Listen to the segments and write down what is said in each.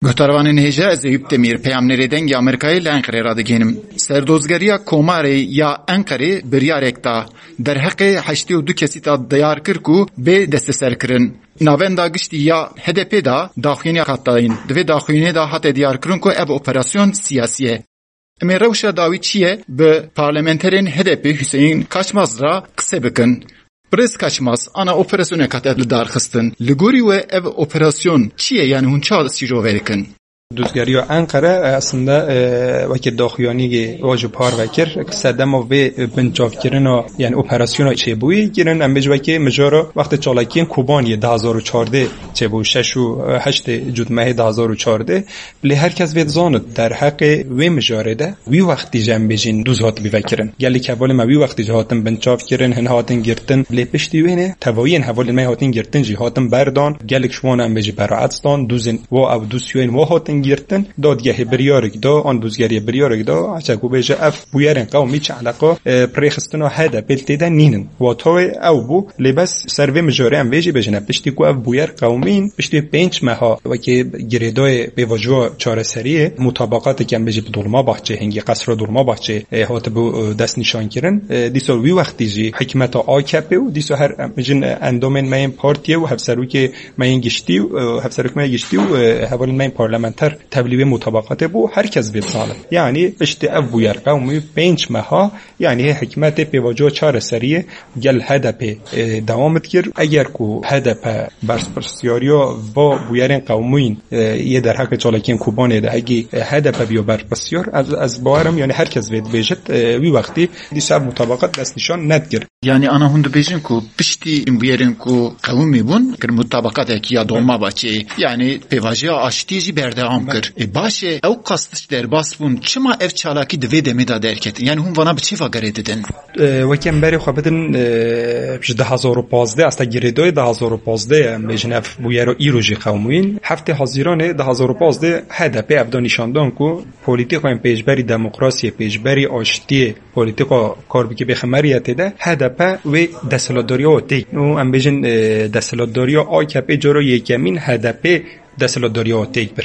گهتروان هجا از ایوب تمیر پیامنری دنگ آمریکایی لانکره را دگینم. سردوزگریا کوماری یا انکره بریارکتا در حق 82 کسی تا دیار کرکو به دست سر کرن. ناوند گشتی یا HDP دا داخوینی قطعین. دوی داخوینی دا حتی دیار کرن که اب اپراسیون سیاسیه. امی روش داوی چیه به پارلمنترین HDP حسین کاچماز را کسه بکن. برز کاچماز آنا اپراسیون کتت لدار خستن. لگوری و اب اپراسیون چیه یعنی هون چا سیجو ورکن؟ دوزگری انقره aslında vakit daxuyani واجب پار وکر صدم و بنجاف کردن یعنی اپراسیون چه بوی گیرن ام بجوکی مجارا وقت چالاکین کوبانی 2014 چه بو 6 و 8 جود ماه 2014 لی هر کس وید زاند در حق و مجاره ده وی وقتی جنب بجین دوزات بیوکرن گلی کبال ما وی وقتی جهاتن بنجاف کردن هن هاتن گرتن لی پشتی وینه توین حوال ما هاتن گرتن جهاتن بردان گلک شوان ام بجی برعتستان دوزن و او دوسیوین و هاتن گرتن دادگاه بریارک دا آن دوزگری بریارک دا چکو بجه اف بویرن قومی چه علاقه پریخستنو هده بلتیده نینن و تاوی او بو لباس سروی مجاره هم بیجی بجنه پشتی کو اف بویر قومین پشتی 5 ماه و که گریدای به وجوه چاره سریه مطابقات که هم بیجی بدولما بحچه هنگی قصر دولما بحچه هات بو دست نشان کرن دیسو وی وقتی جی حکمت آکپه و دیسو هر مجن اندومن ماین پارتیه و هفسرو که ماین گشتی و هفسرو که ماین گشتی و حوال ماین پارلمانتر تبلیغ مطابقات بو هر کس بیت سالم یعنی پشت ابو یر قومی 5 ماه یعنی حکمت به وجه چهار سریه گل هدف دوامت کرد اگر کو هدف برپرسیاریا با بویرین قومین یه در حق چالاکین کوبانه ده اگه هدف بیو برپرسیار از باورم یعنی هر کس بیت بیجت وی وقتی دیسر مطابقات دست نشان ندگیر یعنی انا هند بیجن کو پشتی بویرین کو قومی بون که مطابقات کی دوما باچه یعنی به وجه آشتیجی بردام کرد باشه او قصدش در باس بون چما اف چالاکی دوی دمیدا درکت یعنی هم وانا به چی واگره دیدن وکم بری خو بدن 2015 است گریدای 2015 مجنف بویرو ایروجی قومین هفته حزیران 2015 هدف افدان نشاندان کو پلیتیک و پیشبری دموکراسی پیشبری آشتی پلیتیکا کاربکی به خمریت ده هدف و دستلاتداری و دی نو ام بجن دستلاتداری آکپ جرو یکمین هدف دستلاتداری آتیک بر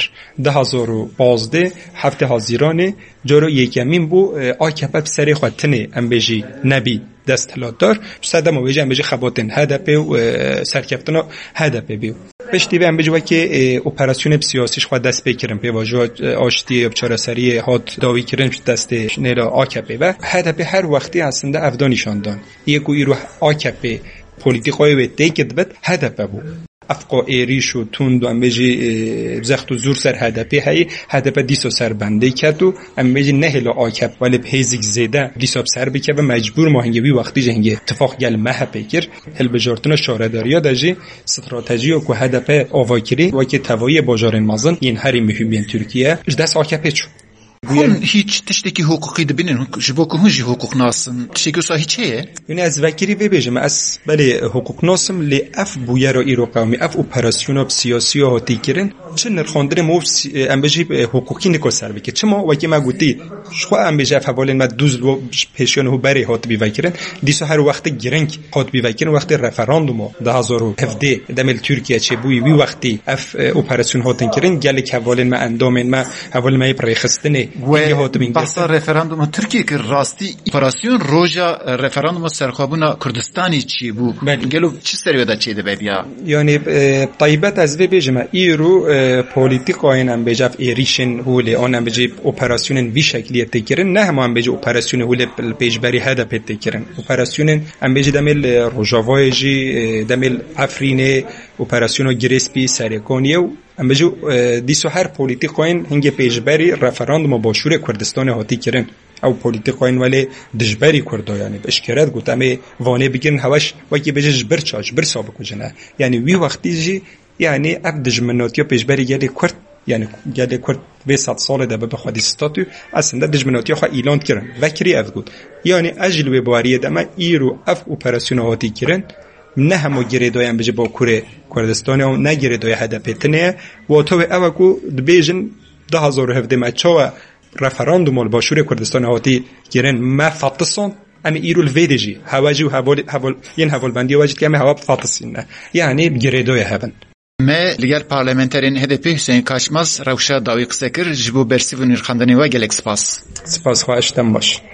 2015 هفته حزیران جرو یکمین بو آکپ سری خاطنه ام بجی نبی دستلاتدار صدم و بجی ام بجی خباتن هدف و سرکفتنا هدف بیو پشتی ام بجی که اپراسیون سیاسیش خود دست بکرم به واژه آشتی ابچار سری هات داوی کردن دست نیلا آکپ و هدف هر وقتی اصلا افدانیشان دان یکو ایرو آکپ پلیتیکای و دیگه بد هدف بو افقا ایریش و تند و امبیجی زخت و زور سر هدفی هایی هدف دیسو سر بنده کرد و امبیجی نهلا آکب ولی پیزیک زیده دیسو سر بکه و مجبور ما هنگی وقتی جهنگی اتفاق گل مه پیکر هل بجارتون شارداریا داجی استراتژی و که هدف آواکری و که توایی باجارن مازن این هری مهمین ترکیه دست آکب چو هون هیچ تشتکی حقوقی دبینن جبو که هنجی حقوق ناسن تشتکی وصا هیچه؟ یعنی از وکری ببیجم از بله حقوق ناسم لی اف بویر و ایرو قومی اف اپراسیون سیاسی ها هاتی کرن چه نرخاندر موف امبجی حقوقی نکو سر بکر چه ما وکی ما گوتی شخوا امبجی اف حوالین ما دوز و پیشیان هو بری هات بیوکرن دیسو هر وقت گرنگ هات بیوکرن وقت رفراندوم 2017 دمل ترکیه چه بوی وی وقتی اف اپراسیون هاتن کرن گل که حوالین ما اندامن ما حوالین ما پرخستنه و بحث رفراندوم ترکیه که راستی اپراسیون روژا رفراندوم سرخوابونا کردستانی چی بو گلو چی سری ودا چی ده بیا یعنی طیبت از بجمع ایرو پولیتیک آینم بجاف ایریشن هولی آنم بجی اپراسیون وی شکلیه تکرن نه هم بجی اپراسیون هولی پیشبری هدف تکرن اپراسیون ام بجی دمل روجاوایجی دمل افرینه اپراسیون گریسپی سرکونیه ام بجو دیسو هر پولیتیک آین هنگ پیشبری رفراندوم باشور کردستان هاتی کرن او پولیتیک آین ولی دجبری کرده یعنی اشکرات گوت امی وانه بگیرن هواش وکی بجه جبر چاش بر سابقو جنه یعنی وی وقتی جی یعنی اب دجمناتی پیشبری گلی کرد یعنی گلی کرد 200 سال ده به خودی ستاتو اصلا دجمناتی خو اعلان کردن وکری اف گوت یعنی اجل و بواریه دما ایرو اف اپراسیون هاتی کرن نه همو گریدای ام بجه با کوره کردستان او نه گریدای هدف تنه و تو او کو دبیجن 2017 مچا رفراندوم باشور کردستان هاتی گرن ما فاتصون ام ایرو الویدجی هواجی و هوال ین هوال بندی واجد که ام هوا فاتصین یعنی گریدای هبن me liger parlamenterên HDP Hüseyin Kaçmaz rewşa dawî qise kir ji bo bersivûnî xandinê we gelek spas. سپاس خواهشتم باش.